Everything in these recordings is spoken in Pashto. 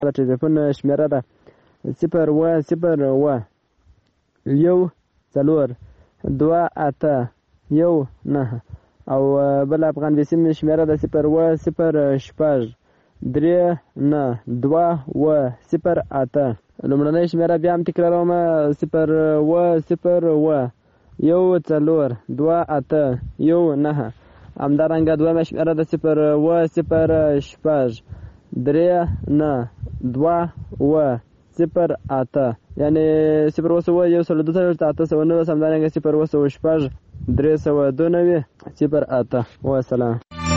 د ټلیفون شمیره ده 010 1 4 2 8 1 9 او بل افغان وسیم شمیره ده 010 شپږ 3 9 2 0 8 لومړنۍ شمیره بیا هم تکراروم 010 1 4 2 8 1 9 همدارنګه دویمه شمیره ده 010 شپږ 3 9 2 0 8 یعنی 010 1 همدارنګه 010 شپږ 392 0 8 والسلام.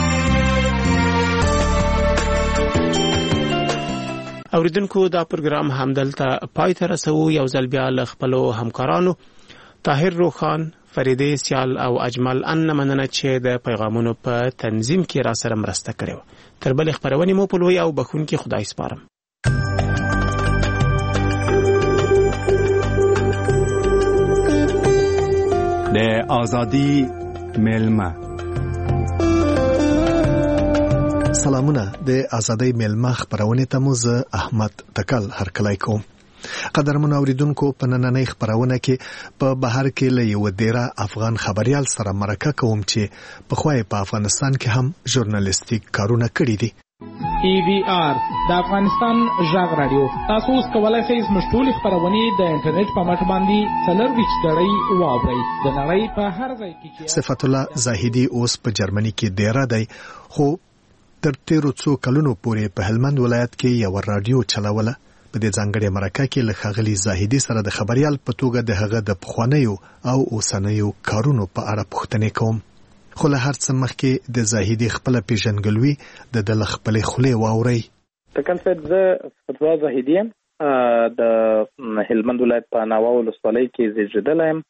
اوریدونکو دا پروګرام همدلته پای ته رسو. یو ځل بیا له خپلو همکارانو طاهر روخان، فریده سیال او اجمل ان مننه چې د پیغامونو په تنظیم کې را سره مرسته کړې. تر بل خبرونې مو په لوی او بخونکي خدای سپارم. د ازادي ملما. سلامونه. د ازادي ملما خبرونه ته موږ احمد تکل هرکلای کوم. قدرمن اوریدونکو، په نننۍ خبرونه کې په بهر کې له یو ډیره افغان خبريال سره مرکه کوم چې په خوای په افغانستان کې هم ژورنالیستیک کارونه کړی دي. EVR د افغانستان ژغ رادیو. تاسو اوس کولای شئ زموږ ټولې خبرونه د انټرنیټ په مټ باندې څلورویشت ډړۍ واورئ. د نړۍ په هر ځای کې. صفت الله زاهدی اوس په جرمني کې ډیره دی، خو تر تیرو څو کلونو پورې په هلمند ولایت کې یو رادیو چلوله. په دې ځانګړي مرکه کې له ښاغلي زاهدی سره د خبريال په توګه د هغه د پخوانیو او اوسنیو کارونو په اړه پوښتنې کوم. خو له هر څه مخکې د زاهدی خپل پیژنګلوي د خپل خولې واوري. تکل صاحب، زه فتوا زاهدی د هلمند ولایت په ناوه ولسوالۍ کې زیږیدلی یم.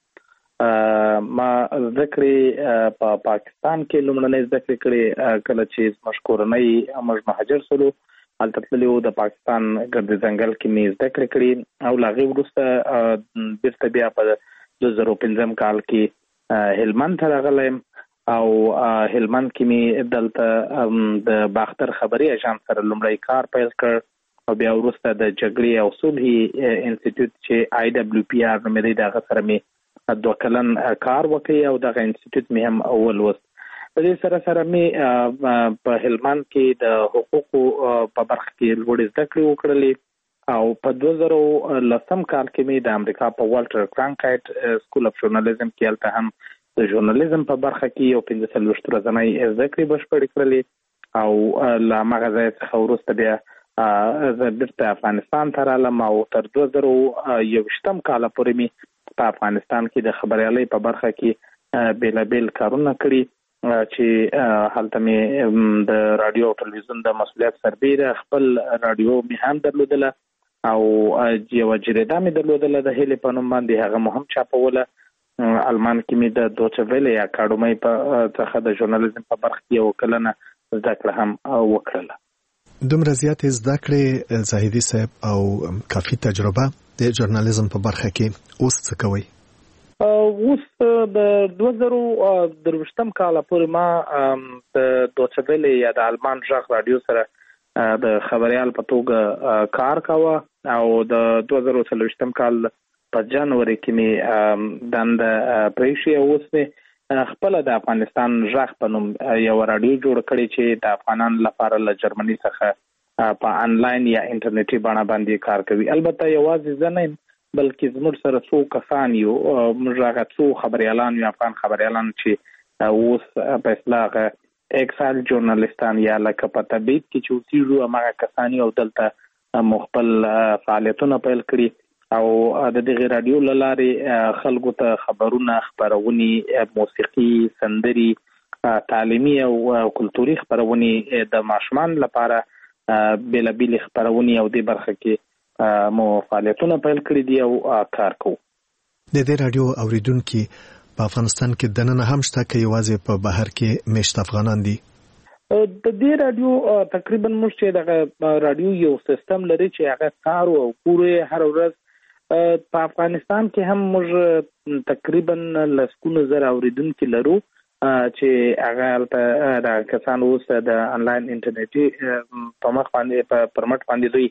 ما ذکرې په پاکستان کې لومړنۍ ذکرې کړې کله چې زموږ کورنۍ موږ مهاجر شولو. هلته تللي وو، د پاکستان ګرد ځنګل کې مې زده کړې کړې او له هغې وروسته بیرته بیا په 2005 کال کې هلمند ته راغلی یم او هلمند کې مې دلته د باختر خبري اژانس سره لومړی کار پیل کړ او بیا وروسته د جګړې او صلحي انسټیټیوټ چې IWPR نومېدی د هغه سره مې 2 کلن کار وکړی او دغه انسټیټیوټ مې هم ولوست. په دې سره سره مې په هلمند کې د حقوقو په برخه کې لوړې زده کړې وکړلې او په 2010 کال کې مې د امریکا په والټر کرانکایټ سکول اف ژورنالیزم کې هلته هم د ژورنالیزم په برخه کې یو 45 ورځنۍ زده کړې بشپړې کړلې او له هماغه ځای څخه وروسته بیا زه بیرته افغانستان ته رالم او تر 2021 کاله پورې مې په افغانستان کې د خبریالۍ په برخه کې بیلابیل کارونه کړي چې هلته مې د رادیو او ټلویزیون د مسؤلیت سربیره خپل رادیو مې هم درلودله او یوه جریده مې درلودله د هیلې په نوم باندې، هغه مو هم چاپوله. المان کې مې د دوچه ویلې اکاډمۍ څخه د ژورنالیزم په برخه کې یو کلنه زده کړه هم وکړله. دومره زیاتې زده کړې زاهدي صاحب او کافي تجربه د ژورنالیزم په برخه کې، اوس څه کوئ؟ اوس د 2023 کال پورې ما د دوچه ویلې یا د آلمان ژغ رادیو سره د خبريال په توګه کار کاوه او د 2023 کال په جنوري کې مې دنده پریښې. اوس مې خپل د افغانستان ژغ په نوم یو رادیو جوړ کړی چې د افغانانو لپاره له جرمني څخه په انلاین یا انټرنیټي بڼه باندې کار کوي. البته یوازې زه نه یم، بلکې زموږ سره څو کسان یو، موږ هغه څو خبريالان یو، افغان خبريالان چې اوس په اصطلاح اکسایل ژورنالیستان یا لکه په تبعید کې چې اوسېږو هماغه کسان یو، دلته مخبل فعالیتونه پیل کړي او د دغه رادیو له لارې خلکو ته خبرونه، خبرونې، موسیقي، سندري، تعلیمي او کلتوري خبرونې د ماشومان لپاره بیلابیل خبرونې او د برخه کې مو فعالیتونه پیل کړی دي او کار کوو. د دې رادیو اوریدونکو په افغانستان کې دننه هم شته کې یوازې په بهر کې مشت افغانان دي؟ د دې رادیو تقریبا موږ چې دغه رادیو یو سیستم لري چې هغه کار او پوره هر ورځ په افغانستان کې هم موږ تقریبا لسکونه زره اوریدونکو لرو چې هغه د کسان اوس د انلاین انټرنیټي په مخ باندې په پرمټ باندې دوی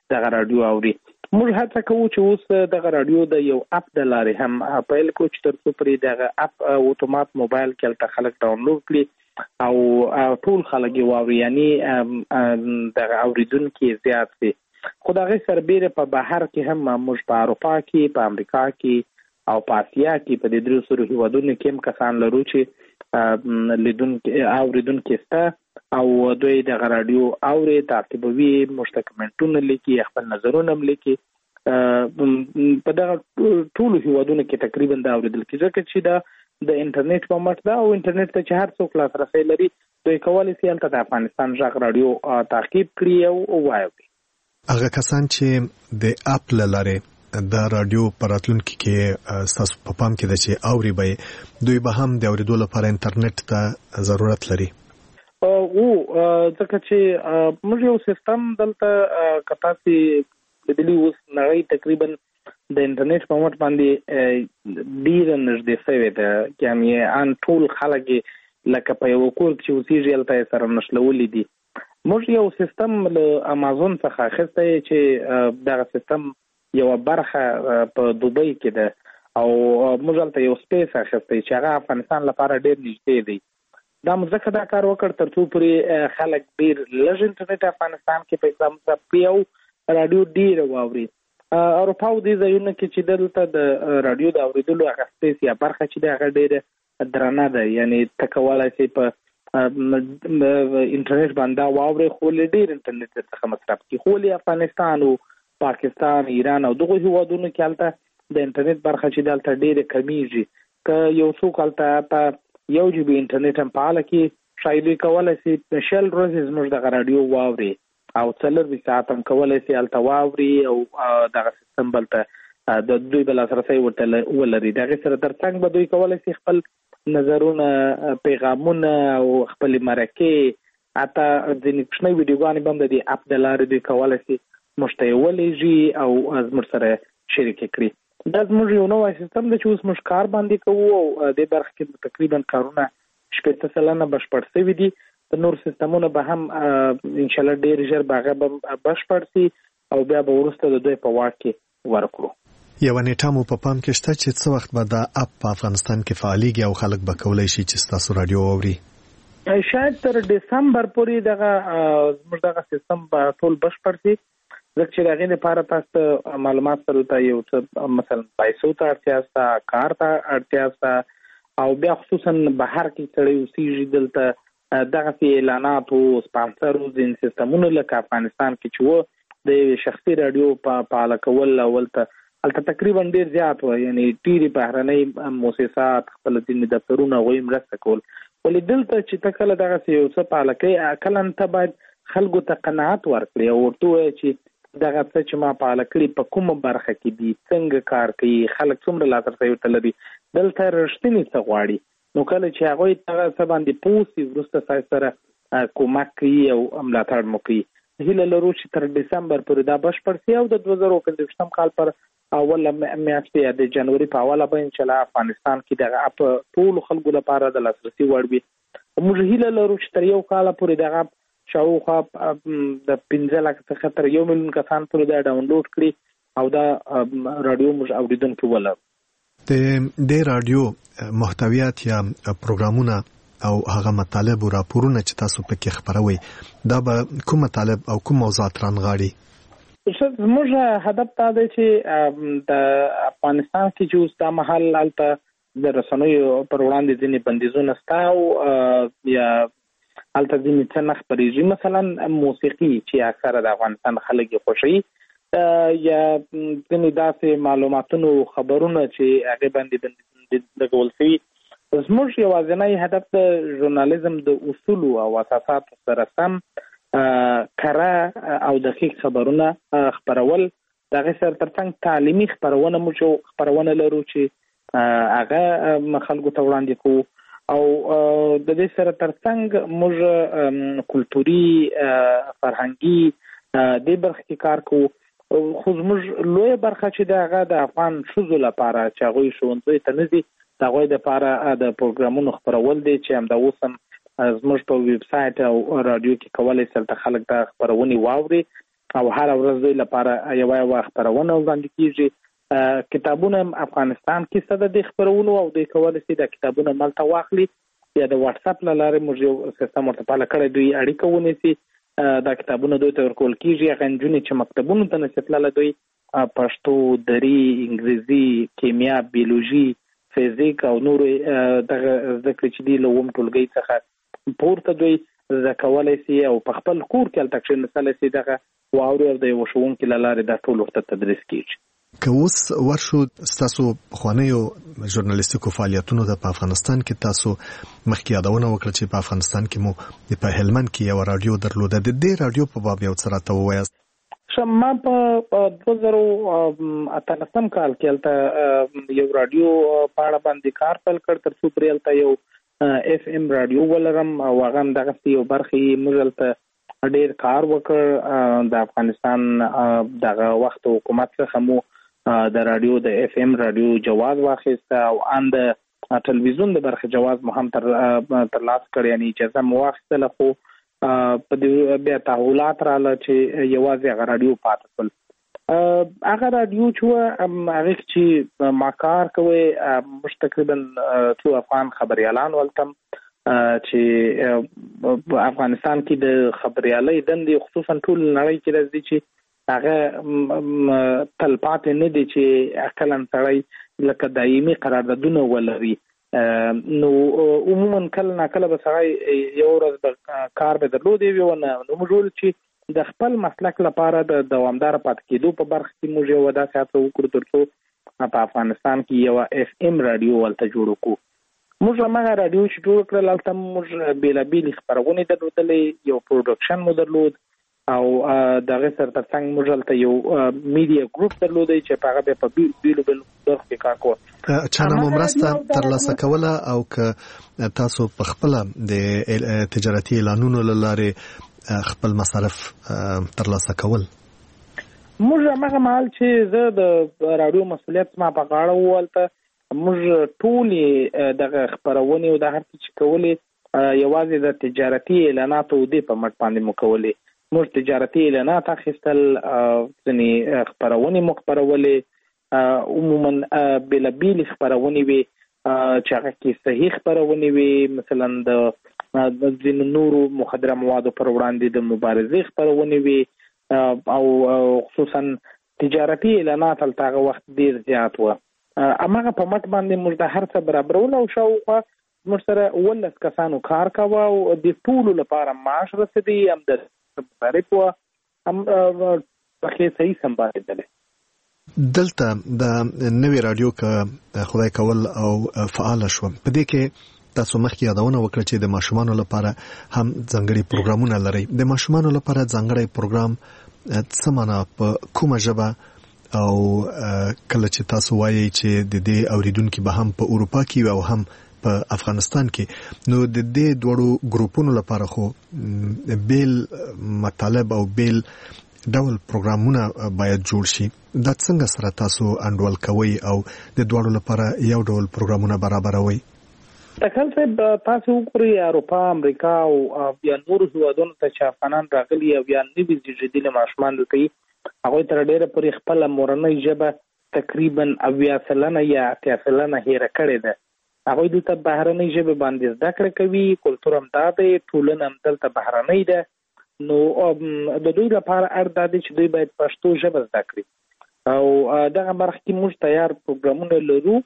دغه رادیو اوري. موږ هڅه کوو چې اوس دغه رادیو د یو اپ د لارې هم پیل کړو چې ترڅو پرې دغه اپ اتومات موبایل کې هلته خلک ډاونلوډ کړي او ټول خلک یې واوري، یعنی دغه اوریدونکي زیات شي. خو د هغې سربیره په بهر کې هم موږ په اروپا کې، په امریکا کې او په اسیا کې په دې 300 هیوادونو کې هم کسان لرو چې اوریدونکي شته او دوی دغه رادیو اوري، تعقیبوي، موږ ته کمنټونه لیکي، خپل نظرونه هم لیکي. په دغه ټولو هیوادونو کې تقریبا دا اوریدل کېږي ځکه چې دا د انټرنیټ په مټ ده او انټرنیټ ته چې هر څوک لاسرسی لري دوی کولی شي هلته د افغانستان غږ رادیو تعقیب کړي او واوري. هغه کسان چې د اپ له لارې د رادیو په راتلونکي کې ستاسو په پام کې ده چې اوري به دوی به هم د اوریدو لپاره انټرنیټ ته ضرورت لري؟ ځکه چې موږ یو سیستم دلته کتا چې بدلی اوس نړۍ تقریبا د انټرنیټ په مټ باندې ډیر نږدې شوې ده، یعنی ان ټول خلک لکه په یو کور کې اوسېږي هلته سره نښلولي دي. موږ یو سیستم له امازون څخه اخیستی چې دغه سیستم یوه برخه په دوبۍ کې ده او موږ هلته یو سپیس اخیستی چې هغه افغانستان لپاره ډیر نږدې دی. دا موږ ځکه دا کار وکړ ترڅو پرې خلک ډیر لږ انټرنیټ افغانستان کې په حساب سره یو رادیو ډیر واوري. اروپا او دې ځایونو کې چې دلته د رادیو د اوریدلو هغه سپیس یا برخه چې ده هغه ډیره درنه ده، یعنی ته کولی شي په انټرنیټ باندې واوري خو له ډیر انټرنیټ څخه مصرف کړي. خو له افغانستان او پاکستان، ایران او دغه هیوادونو کې هلته د انټرنیټ برخه چې دلته ډیره کمیږي. که یو څوک هلته په 1 GB انټرنیټ هم فعاله کړي شاید دوی کولی شي 40 ورځې زموږ دغه رادیو واوري او 40 ساعت هم کولی شي هلته واوري او دغه سیستم بلته د دوی به لاسرسی ورته ولري. د هغې سره ترڅنګ به دوی کولی شي خپل نظرونه، پیغامونه او خپلې مرکې، حتی ځینې کوچنۍ ویډیوګانې به هم د دې اپ د لارې دوی کولی شي موږ ته یې ولېږي او زموږ سره شریکې کړي. دا زموږ یو نوی سیستم دی چې اوس موږ کار باندې کوو او دې برخه کې تقریبا کارونه 80% بشپړ شوي دي. د نور سیستمونه به هم انشاءالله ډېر ژر به هغه به بشپړ شي او بیا به وروسته د دوی په واک کې ورکړو. یوه نیټه مو په پام کې شته چې څه وخت به دا اپ په افغانستان کې فعالیږي او خلک به کولی شي چې ستاسو رادیو واوري؟ شاید تر ډسمبر پورې زموږ دغه سیستم به ټول بشپړ شي، ځکه چې د هغې لپاره تاسو ته معلومات سره ته یو څه مثلا پیسو ته اړتیا شته، کار ته اړتیا شته او بیا خصوصا بهر کې سړی اوسېږي دلته دغسې اعلاناتو، سپانسرو ځینې سیستمونه لکه افغانستان کې چې و د شخصي رادیو فعاله کول هلته تقریبا ډېر زیات و، یعنی ډېرې بهرنۍ مؤسسات خپل ځینې دفترونه هغوی مرسته کول. ولې دلته چې ته کله دغسې یو څه فعاله کوې کله ته باید خلکو ته قناعت ورکړي او ورته ووایې چې دغه څه چې ما فعاله کړي په کومه برخه کې دي، څنګه کار کوي، خلک څومره لاسرسی ورته لري. دلته رښتینې څه غواړي، نو کله چې هغوی دغه څه باندې پوه شي وروسته ستاسو سره کومک کوي او ملاتړ مو کوي. هیله لرو چې تر ډسمبر پورې دا بشپړ شي او د 2025 کال پر اوله میاشتې یا د جنوري په اوله به انشاءالله افغانستان کې دغه اپ ټولو خلکو لپاره د لاسرسي وړ وي. موږ هیله لرو چې تر یو کاله پورې دغه شاوخوا د 15 لک څخه تر 1 میلیون کسان پورې دا ډاونلوډ کړي او دا رادیو موږ اوریدونکي ولرو. د رادیو محتویات یا پروګرامونه او هغه مطالب او راپورونه چې تاسو پکې خبروي دا به کوم مطالب او کوم موضوعات رانغاړي؟ زموږ هدف دا دی چې د افغانستان کې چې اوس دا مهال هلته د رسنیو پر وړاندې ځینې بندیزونه شته او یا هلته ځینې څه نه خپرېږي، مثلا موسیقي چې اکثره د افغانستان خلک یې خوښوي یا ځینې داسې معلوماتونو خبرونه چې هغې باندې لګول شوي. زموږ یوازینی هدف د ژورنالیزم د اصولو او اساساتو سره سم کره او دقیق خبرونه خپرول، د هغې سره ترڅنګ تعلیمي خپرونه موږ خپرونه لرو چې هغه خلکو ته وړاندې کوو او د دې سره ترڅنګ موږ کلتوري فرهنګي دې برخه کې کار کوو. خو زموږ لویه برخه چې د هغه د افغان ښځو لپاره چې هغوی ښوونځیو ته نه ځي د هغوی دپاره د پروګرامونو خپرول دی چې همدا اوس هم زموږ په ویب سایټ او رادیو کې کولی شي هلته خلک دا خپرونې واوري او هر ورځ دوی لپاره یو خبرونه وړاندې کیږي. کتابونه افغانستان کې څه د خبرونو او د کولای شي د کتابونه ملته واخلي یا د واتس اپ لاره موږ یو سیستم ورته پاله کړی دوی اړیکه ونیسي دا کتابونه دوی ته ورکول کیږي. هغه نجونې چې مکتبونو ته نشي تللی دوی پښتو، دري، انګریزي، کیمیا، بیولوژي، فزیک او نور دغه زده کړې چې دي له اووم ټولګي څخه پورته دوی زده کولی شي او په خپل کور کې هلته کښېنستلی شي دغه واوري او د یوه ښوونکي له لارې دا ټول ورته تدریس کیږي. که اوس ورشو ستاسو پخوانیو ژورنالیستیکو فعالیتونو ته په افغانستان کې تاسو مخکې یادونه وکړه چې په افغانستان کې مو په هلمند کې یو رادیو درلوده. د دې رادیو په باب یو څه راته ووایاست. ما په 2018 کال کې هلته یو رادیو په اړه باندې کار پیل کړ تر څو پرې هلته یو اف ام رادیو ولرم او هغه هم دغسې یو برخې موږ هلته ډېر کار وکړ. د افغانستان دغه وخت حکومت څخه مو د رادیو د اف ام رادیو جواز واخیسته او ان د ټلویزیون د برخې جواز مو هم ترلاسه کړ، یعنی اجازه مو واخیستله. خو په دې بیا تحولات راغله چې یوازې هغه رادیو پاتې شول. هغه رادیو چې هغه چې ما کار کوي موږ تقریبا څو افغان خبریالان ولتم چې افغانستان کې د خبریالۍ دندې خصوصا ټول نړۍ کې راځي چې هغه تلپاتې نه دي چې اقلن سړی لکه دایمي قراردادونه ولري. نو عموما کله ناکله به سړی یو ورځ به کار به درلودی وي ونه نو موږ ول چې د خپل مسلک لپاره د دوامدار پاتې کېدو په برخه کې موږ یو داسې هڅه وکړو تر څو په افغانستان کې یو اف ام رادیو ولته جوړ کړو. موږ هغه رادیو چې جوړ کړل هلته موږ بېلابېلې خپرونې درلودلې، یو پروډکشن مو درلود او دغه سره ترڅنګ موږ هلته یو میډیا ګروپ درلودی چې په هغه بیا په بیلو برخو کې کار کوه. چانه مو مرسته ترلاسه کوله او که تاسو په خپله د تجارتي اعلانونو له لارې خپل مصارف ترلاسه کول؟ موږ هغه مهال چې زه د رادیو مسؤلیت ما په غاړه و هلته موږ ټولې دغه خپرونې او د هر څه چې کولې یوازې د تجارتي اعلاناتو دې په مټ باندې مو کولې. موږ تجارتي اعلانات اخیستل، ځینې خپرونې مو خپرولې، عموما بېلابېلې خپرونې وې چې هغه کې صحیح خپرونې وې، مثلا د ځینو نورو مخدره موادو پر وړاندې د مبارزې خپرونې وې او خصوصا تجارتي اعلانات هلته هغه وخت ډېر زیات وه. هماغه په مټ باندې موږ د هر څه برابرول او شاوخوا موږ سره 19 کسانو کار کوه او د ټولو لپاره معاش رسېدی، هم د مصارف وه، هم پکې صحیح سمبالېدلی. دلته د نوې رادیو که خدای کول او فعاله شوه، په دې کې تاسو مخکې یادونه وکړه چې د ماشومانو لپاره هم ځانګړي پروګرامونه لرئ. د ماشومانو لپاره ځانګړی پروګرام څه معنا په کومه ژبه او کله چې تاسو وایئ چې د دې اوریدونکي به هم په اروپا کې او هم په افغانستان کې، نو د دې دوړو ګروپونو لپاره خو بیل مطالب او بیل ډول پروګرامونه باید جوړ شي. دا څنګه سره تاسو انډول کوئ او د دوړو لپاره یو ډول پروګرامونه برابروئ؟ تکل صاحب تاسو وګورئ اروپا، امریکا او یا نورو هیوادونو ته چې افغانان راغلي او یا نوي زیږېدلي ماشومان دلته وي، هغوی تر ډېره پورې خپله مورنۍ ژبه تقریبا 80% یا 80% هېره کړې ده. هغوی دلته بهرنۍ ژبې باندې زده کړه کوي، کلتور هم دا دی، ټولنه هم دلته بهرنۍ ده. نو د دوی لپاره اړ دا دی چې دوی باید پښتو ژبه زده کړي او دغه برخه کې موږ تیار پروګرامونه لرو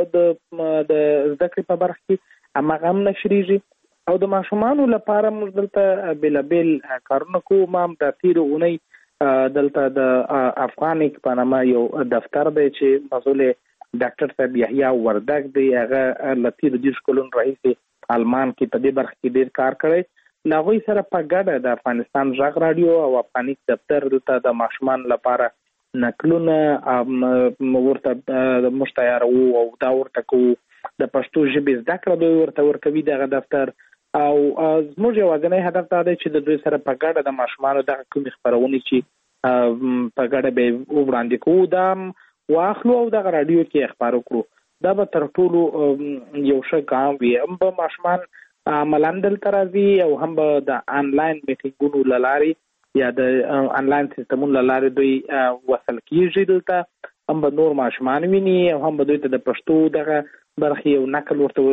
د زده کړې په برخه کې، هماغه هم نشریږي او د ماشومانو لپاره موږ دلته بېلابېل کارونه کوو. ما هم د تېرې اونۍ دلته د افغانیک په نامه یو دفتر دی چې مسؤل ډاکټر صاحب یحیی وردګ دی، هغه له تېرو 30 کلونو راهیسې آلمان کې په دې برخه کې ډېر کار کړی. له هغوی سره په ګډه د افغانستان غږ راډیو او افغانیک دفتر دلته د ماشومانو لپاره نقلونه ورته موږ تیاروو او دا ورته کوو. د پښتو ژبې زده کړه دوی ورته ورکوي دغه دفتر او زموږ یوازینی هدف دا دی چې د دوی سره په ګډه د ماشومانو دغه کومې خپرونې چې په ګډه به یې وړاندې کوو دا واخلو او دغه رادیو کې خپاره کړو. دا به تر ټولو یو ښه ګام وي. هم به ماشومان عملاً دلته راځي او هم به د آنلاین میټینګونو له لارې یا د انلاین سیستمونو لاره دوی وصل کیږي دلته هم به نور ماشومان ویني او هم به دوی ته د پښتو دغه برخې یو نقل ورته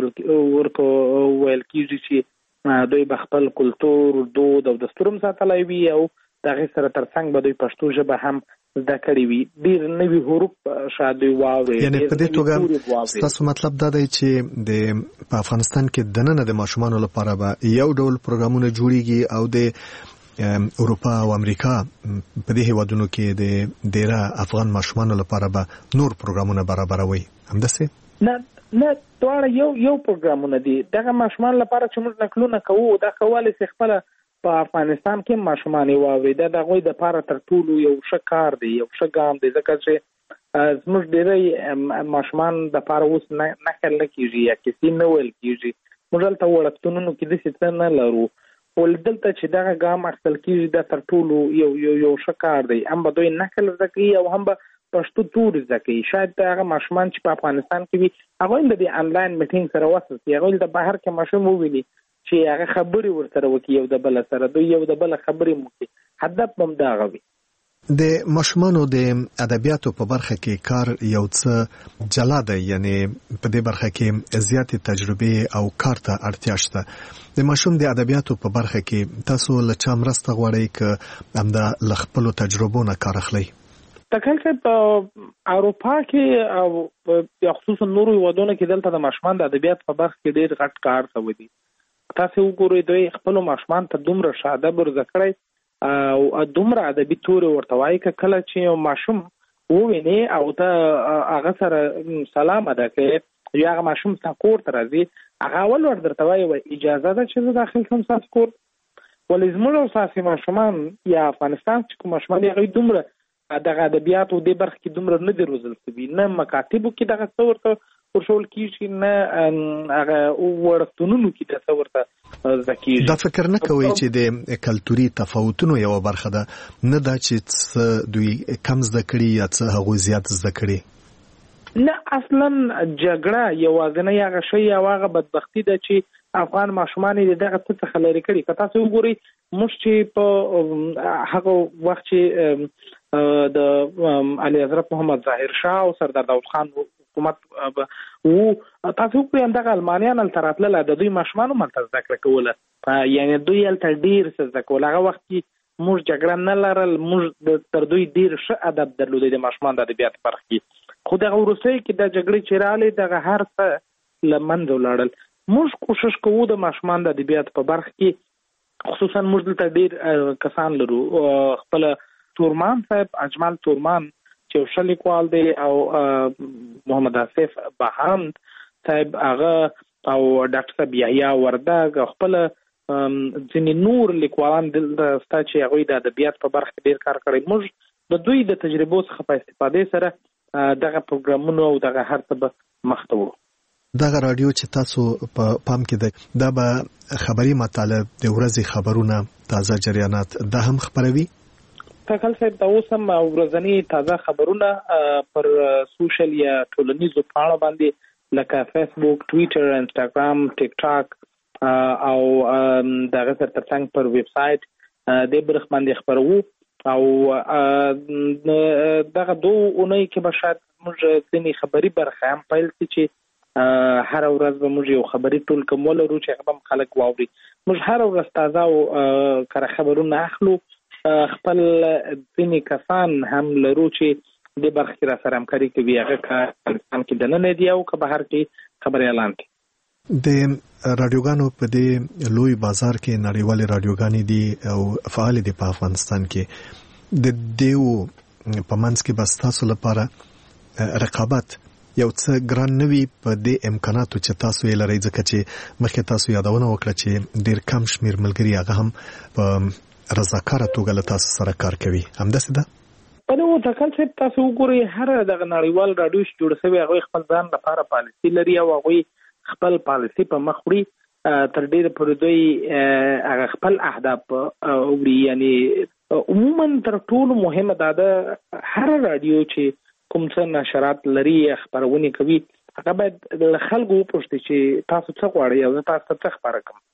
ویل کیږي چې دوی به خپل کلتور دود او دستور هم ساتلی وي او دغه سره ترڅنګ به دوی پښتو ژبه هم زده کړې وي. ډېر نوي حروف شاید دوی واوري. یعنی په دې توګه ستاسو مطلب دا دی چې په افغانستان کې دننه د ماشومانو لپاره به یو ډول پروګرامونه جوړیږي او د اروپا او امریکا په دې هیوادونو کې د ډیره افغان ماشومانو لپاره به نور پروګرامونه برابروي. همداسې نه دواړه یو پروګرامونه دي. دغه ماشومان لپاره چې موږ نقلونه کوو دا کولای شي خپل په افغانستان کې ماشومان واوري. دا د هغوی دپاره تر ټولو یو ښه کار دی، یو ښه ګام دی، ځکه چې زموږ ډېری ماشومان دپاره اوس نقل نه کېږي یا کیسې نه ویل کېږي. موږ هلته وړکتونونو کې داسې څه نه لرو. خو دلته چې دغه ګام اخیستل کېږي دا تر ټولو یو ښه کار دی. هم به دوی نقل زده کوي او هم به پښتو توري زده کوي. شاید هغه ماشومان چې په افغانستان کې وي هغوی د دې انلاین میټینګ سره وصل شي، هغوی د بهر کې ماشوم وویني چې هغه خبرې ورسره وکړي یو د بل سره، دوی یو د بل خبرې وکړي. هدف هم دغه وي. د ماشومانو د ادبیاتو په برخه کې کار یو څه جلا دی، یعنی په دې برخه کې زیاتې تجربې او کار ته اړتیا شته. د ماشوم د ادبیاتو په برخه کې تاسو له چا مرسته غواړئ که همدا له خپلو تجربو نه کار اخلئ؟ تکل چې په اروپا کې او خصوصا نورو هیوادونو کې دلته د ماشومان د ادبیات په برخه کې ډېر غټ کار شوی دی. تاسو وګورئ دوی خپل ماشومان ته دومره ښه ادب ورزده کړی او دومره ادبي توري ورته وایي که کله چې یو ماشوم وویني او ته هغه سره سلام ادا کوي یا هغه ماشوم ستا کور ته راځي هغه اول ور درته وایي اجازه ده چې زه داخل شم ستاسو کور. ولې زموږ او ستاسې ماشومان یا افغانستان چې کوم ماشومان هغوی دومره دغه ادبیاتو دې برخه کې دومره نه دي روزل شوي، نه مکاتبو کې دغه څه ورته ورښول کېږي، نه هغه وړکتونونو کې دغه څه ورته زده کېږي. دا فکر نه کوئ چې د کلتوري تفاوتونو یوه برخه ده، نه دا چې څه دوی کم زده کړي یا څه هغوی زیات زده کړي؟ نه اصلا جګړه یوازینی هغه شی او هغه بدبختي ده چې افغان ماشومان یې دغه څه څخه لرې کړي. که تاسو وګورئ موږ چې په هغه وخت چې د علي حضرت محمد ظاهر شاه او سردار داود خان حکومت وو، تاسو وګورئ همدغه المانیان هلته راتلل، د دوی ماشومان هم هلته زده کړه کوله، یعنې دوی هلته ډېر څه زده کول. هغه وخت کې موږ جګړه نه لرل، موږ تر دوی ډېر ښه ادب درلودی د ماشومان د ادبیات برخه کې. خو دغه وروستیو کې د جګړې چې راغلې دغه هر څه له منځه ولاړل. موږ کوشش کوو د ماشومان د ادبیات په برخه کې، خصوصا موږ دلته ډېر کسان لرو. خپل تورمان صاحب اجمل تورمان چې یو ښه لیکوال دی او محمد آصف بهاند صاحب هغه او ډاکټر صاحب یحیی وردګ خپل ځینې نور لیکوالان دلته شته چې هغوی د ادبیات په برخه کې ډېر کار کړی. موږ د دوی د تجربو څخه په استفادې سره دغه پروګرامونو او دغه هر څه به مخته وړو. دغه رادیو چې تاسو په پام کې ده دا به خبري مطالب د ورځې خبرونه تازه جریانات دا هم خبروي؟ تکل صاحب دا اوس هم ورځنی تازه خبرونه پر سوشل یا ټولنیزو پاڼو باندې لکه فیسبوک، ټویټر، انسټاګرام، ټیک ټاک او دغه سره ترڅنګ پر ویب سایټ د برخ باندې خبرو. او دغه دوه اونۍ کې به شاید موږ ځینې خبري برخه هم پیل کړي چې هر ورځ به موږ یو خبري ټول کوم ولرو چې هغه هم خلک واوري. موږ هر ورځ تازه او کره خبرونه اخلو. خپل ځینې کسان هم لرو چې د برخې کې را سره همکاري کوي، هغه که افغانستان کې دننه دي او که بهر کې خبري اعلان کوي. د رادیوګانو په دې لوی بازار کې نړیوالې رادیوګانې دي او فعال دي په افغانستان کې. د دیو په منځ کې بس تاسو لپاره رقابت یو څه ګران نه وي په دې امکاناتو چې تاسو یې لرئ، ځکه چې مخکې تاسو یادونه وکړه چې ډېر کم شمېر ملګري هغه هم په رضاکاره توګه له تاسو سره کار کوي. همداسې ده؟ نو تکل چې تاسو وګورئ هر دغه نړیوال رادیو چې جوړ شوی هغوی خپل ځان لپاره پالیسي لري او هغوی خپل پالیسي په مخ وړي. تر ډېره پورې دوی هغه خپل اهداف وړي. یعنې عموما تر ټولو مهمه دا ده هر رادیو چې کوم څه نشرات لري خبرونه کوي هغه باید له خلکو وپوښتي چې تاسو څه غواړئ او زه تاسو ته څه خبره کوم.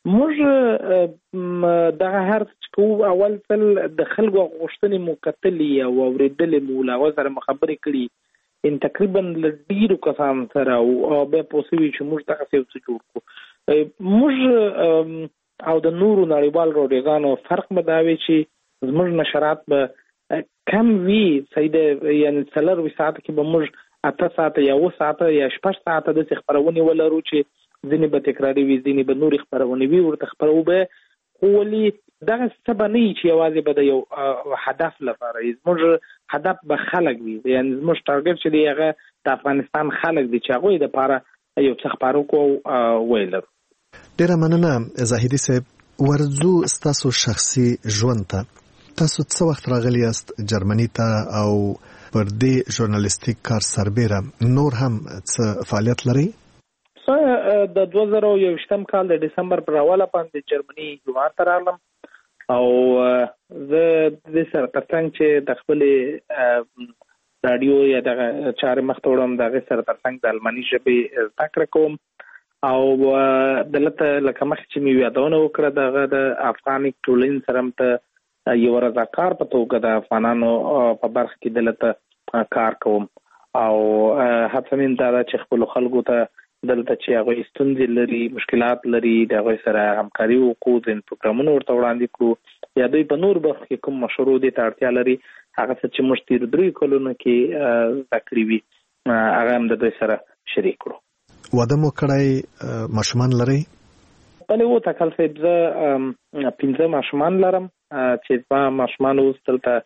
موږ دغه هر څه اول ځل د خلکو غوښتنې مو کتلې او اورېدلې مو له هغو سره خبرې کړي تقریبا له ډېرو کسانو سره او بیا پوه شوي چې موږ دغسې یو څه جوړ کړو. موږ او د نورو نړیوالو راډیوګانو فرق به دا وي چې زموږ نشرات به کم وي، صحیح ده، یعنې 4 ساعته کې به موږ 8 ساعته یا 7 ساعته یا 6 ساعته داسې خپرونې ولرو چې ځینې به تکراري وي، ځینې به نورې خپرونې وي ورته خپرو به، خو ولې دغه څه به نه وي چې یوازې به د یو هدف لپاره وي. زموږ هدف به خلک وي، یعنې زموږ ټارګټ چې دی هغه د افغانستان خلک دي چې هغوی دپاره یو څه خپاره کړو ویلرو. ډیره مننه زاهدي صاحب. ورځو ستاسو شخصي ژوند ته تاسو څه وخت راغلی یاست جرمني ته او پر دې ژورنالیستیک کار سربیره نور هم څه فعالیت لرئ؟ د 2021 کال د ډسمبر پر اوله باندې جرمني هیواد ته راغلم او زه د سره ترڅنګ چې د خپلې راډیو یا دغه چارې مخته وړم د هغې سره ترڅنګ د الماني ژبې زده کړه کوم او دلته لکه مخکې چې مې یادونه وکړه دغه د افغاني ټولنې سره هم ته یو رضاکار په توګه د افغانانو په برخه کې دلته کار کوم او هڅه مې دا ده چې خپلو خلکو ته دلته چې هغوی ستونزې لري، مشکلات لري، د هغوی سره همکاري وکړو، ځینې پروګرامونه ورته وړاندې کړو یا دوی په نور برخو کې کوم مشورو دې ته اړتیا لري هغه څه چې موږ تېرو 3 کلونو کې زده کړي وي هغه هم د دوی سره شریک کړو. واده مو کړی، ماشومان لرئ؟ بلې و تکل صاحب زه 15 ماشومان لرم چې زما ماشومان اوس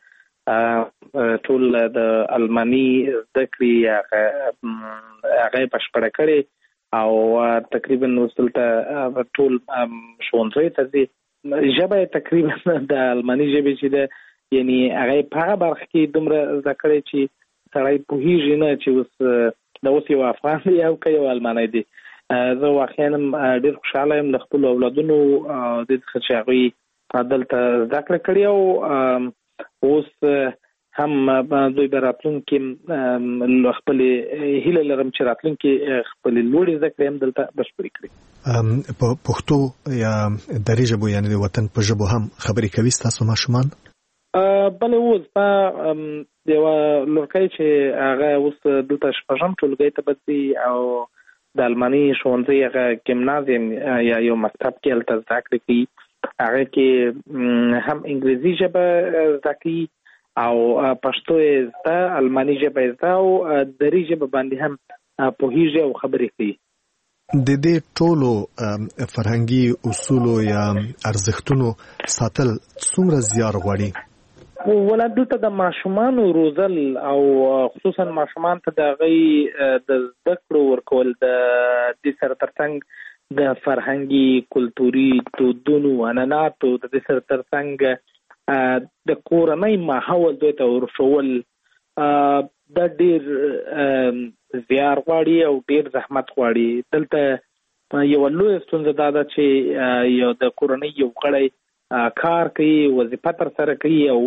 دلته ټول د الماني زده کړې هغه یې بشپړه کړې او تقریبا اوس دلته ټول ښوونځیو ته ځي. ژبه یې تقریبا د الماني ژبې چې ده یعنې هغه یې په هغه برخه کې دومره زده کړی چې سړی پوهېږي نه چې اوس د اوس یو افغان دی او که یو المانی دی. زه واقعا ډېر خوشحاله یم له خپلو اولادونو دې څخه چې هغوی دلته زده کړه کړې او اوس هم دوی به راتلونکي خپلې هیله لرم چې راتلونکي خپلې لوړې زده کړې هم دلته بشپړې کړي. په پښتو یا دري ژبو یعنې د وطن په ژبو هم خبرې کوي ستاسو ماشومان؟ بلې اوس په یوه لورکۍ چې هغه اوس دلته 6 ټولګۍ ته به ځي او د الماني ښوونځي هغه ګیمنازیم یا یو مکتب کې هلته زده کړې کوي، هغه کې هم انګلیسي ژبه زده کوي او پښتو یې زده، الماني ژبه یې زده او دري ژبه باندې هم پوهېږي او خبرې کوي. د دې ټولو فرهنګي اصولو یا ارزښتونو ساتل څومره زیار غواړي؟ ولا دلته د ماشومانو روزل او خصوصا ماشومان ته د هغوی د زده کړو ورکول د دې سره ترڅنګ د فرهنګي کلتوري دودونو عنعناتو د دې سره ترڅنګ د کورنۍ ماحول دوی ته ورښول دا ډېر زیار غواړي او ډېر زحمت غواړي. دلته یوه لویه ستونزه دا ده چې یو د کورنۍ یو غړی کار کوي، وظیفه تر سره کوي او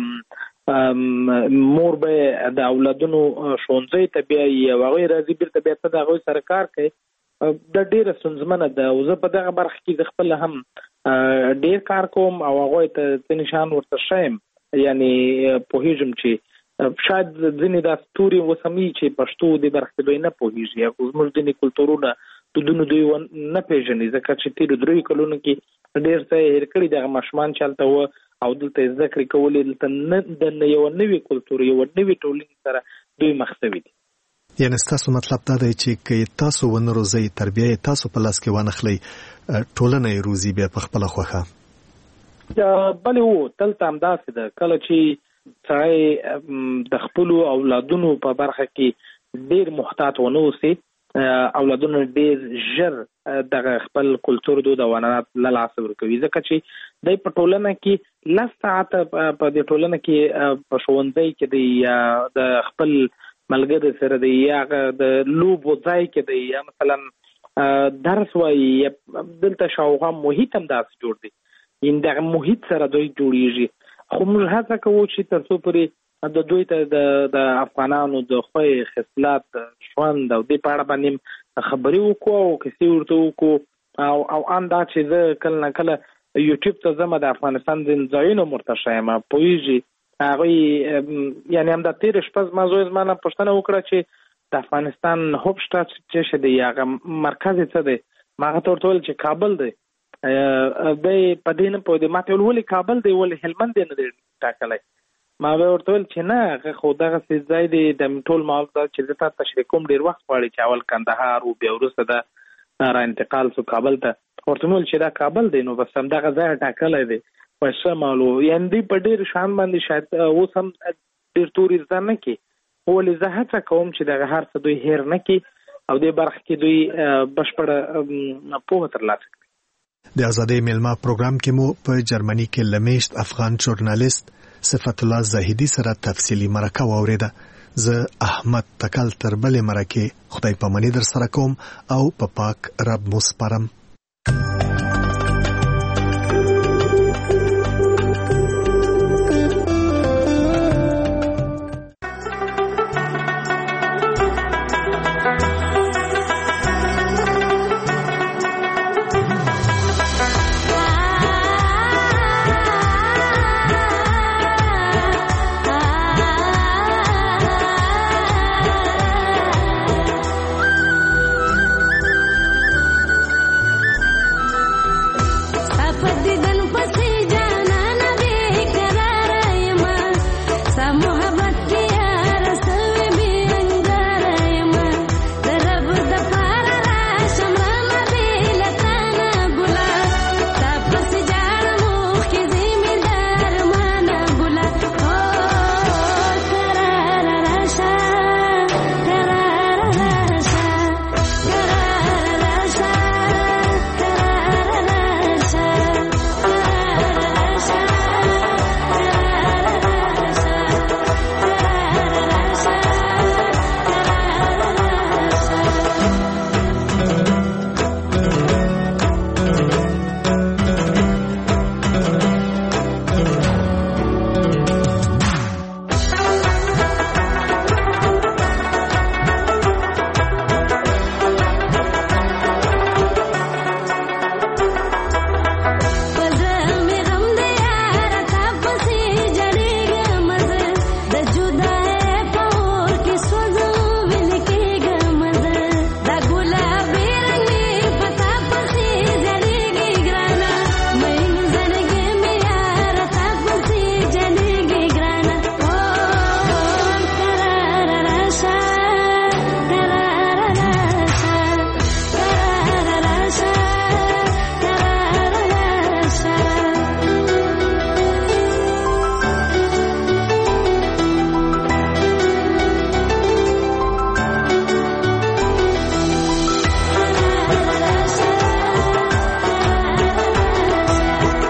مور به د اولادونو ښوونځي ته بیایي او هغوی راځي بیرته بیا ته د هغوی سره کار کوي. دا ډېره ستونزمنه ده او زه په دغه برخه کې زه خپله هم ډېر کار کوم او هغوی ته ځینې شیان ورته ښیم، یعنې پوهېږم چې شاید ځینې دا ستوري اوس هم چې پښتو دې برخه کې دوی نه پوهېږي او زموږ ځینې کلتورونه دودونه دوی نه پېژني ځکه چې تېرو 3 کلونو کې ډېر څه یې هېر کړي. دغه ماشومان چې هلته وه او دلته یې زده کړې کولې دلته د یوه نوي کلتور یوه نوې ټولنې سره دوی مخ شوي دي. یعنې ستاسو مطلب دا دی چې که تاسو ونه روزئ، تربیه یې تاسو په لاس کې وانخلئ، ټولنه یې روزي بیا په خپله خوښه؟ بلې و دلته همداسې ده. کله چې سړی د خپلو اولادونو په برخه کې ډېر محتاط ونه اوسي، اولادونه ډېر ژر دغه خپل کلتور دود او عنعنات له لاسه ورکوي ځکه چې دی په ټولنه کې 10 ساعته په دې ټولنه کې په ښوونځي کې دی یا د خپل ملګري سره دی یا د لوبو ځای کې دی یا مثلا درس وایي یا دلته شاوخوا محیط هم داسې جوړ دی، یعنې دغه محیط سره دوی جوړېږي. خو موږ هڅه کوو چې تر څو پورې د دوی ته د افغانانو د خوی خصلات ژوند او دې په اړه باندې خبرې وکړو او کیسې ورته وکړو او ان دا چې زه کله نه کله یوټیوب ته ځم د افغانستان د ځایونو مرتشه یم پوهیږي هغه یعنی هم د تیر شپه ما زوی زما نه پوښتنه وکړه چې د افغانستان هوفشټات چې شه دی هغه مرکز څه دی ما هغه ورته ویل چې کابل دی د پدې نه په دې ماته ولې کابل دی ولې هلمند دی نه دی ټاکلی ما ورته ویل چې نه خو دغه ځای دی د ټول مال چې د تشریح کوم ډیر وخت غواړي چې اول کندهار او بیا وروسته د را انتقال سو کابل ته ورته ویل چې دا کابل دی نو بس هم دغه ځای ټاکلی دی وښه مالو یعنی دی په ډیر شان باندې شاید اوس هم ډیر توري ځان نه کی ولې زه هڅه کوم چې دغه هر څه دوی هیر نه کی او د برخه کې دوی بشپړه پوهه ترلاسه کړي د ازادۍ میلمه پروګرام کې مو په جرمني کې لمیشت افغان ژورنالیست صفت الله زاهدی سره تفصیلی مرکه واوریده زه احمد تکل تر بلې مرکه خدای پاماني در سره کوم او په پاک رب مو سپارم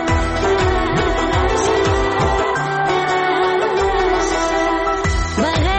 But